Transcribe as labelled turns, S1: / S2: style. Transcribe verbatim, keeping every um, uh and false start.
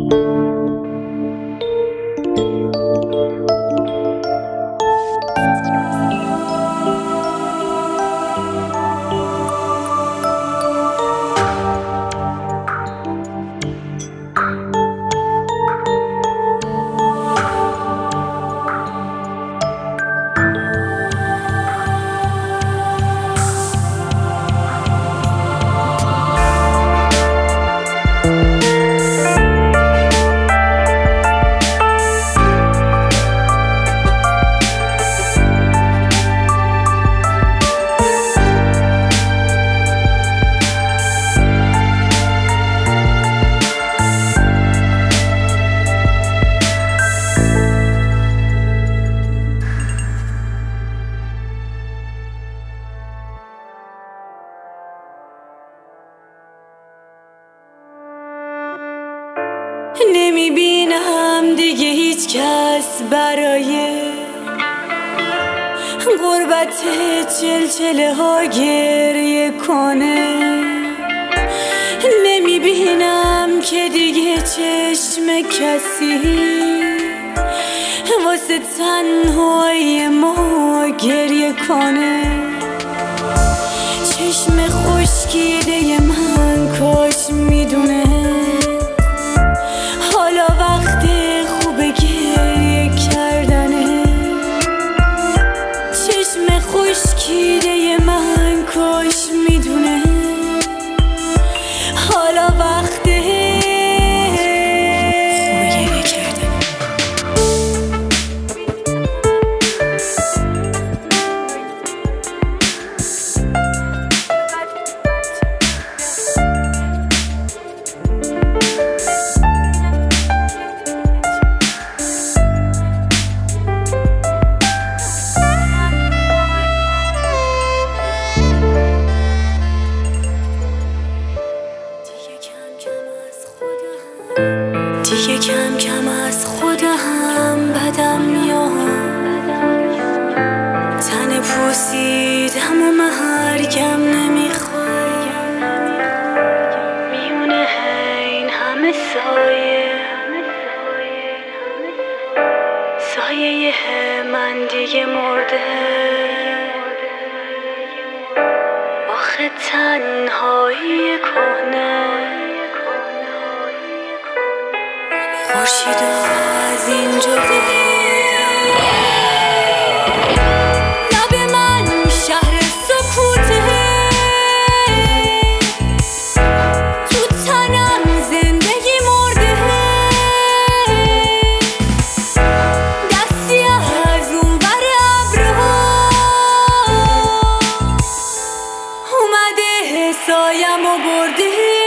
S1: نمیبینم دیگه هیچ کس برای غربت چلچله ها گریه کنه. نمیبینم که دیگه چشم کسی واسه تنهایی ما گریه کنه. چشم خشکیده من کاش میدونه حالا وقت خوب گریه کردنه. چشم خشکیده من کاش میدونه حالا وقت خوب گریه کردنه. دیگه کم کم از خودم بدم میاد، تن پوسیدم و مرگم نمیخواد. میونه این همه سایه سایه من دیگه مرده. آخه تنهایی کهنه خورشید از اینجا بده. لب من شهر سکوته، تو تنم زندگی مرده. دستی از اون ور ابرها اومده سایم و برده.